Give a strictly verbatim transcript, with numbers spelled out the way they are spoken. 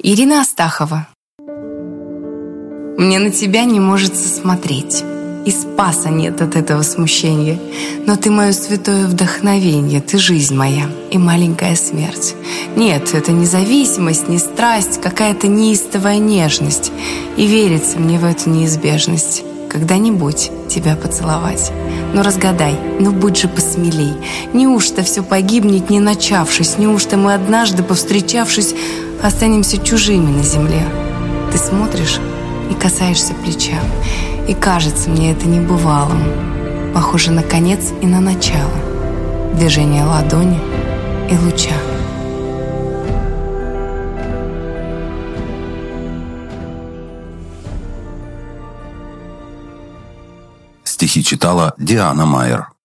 Ирина Астахова. Мне на тебя не может смотреть, и спаса нет от этого смущения. Но ты мое святое вдохновение, ты жизнь моя и маленькая смерть. Нет, это не зависимость, не страсть, какая-то неистовая нежность. И верится мне в эту неизбежность. Когда-нибудь тебя поцеловать. Ну разгадай, ну будь же посмелей. Неужто все погибнет, не начавшись? Неужто мы однажды, повстречавшись, останемся чужими на земле? Ты смотришь и касаешься плеча, и кажется мне это небывалым. Похоже на конец и на начало. Движение ладони и луча. Стихи читала Диана Майер.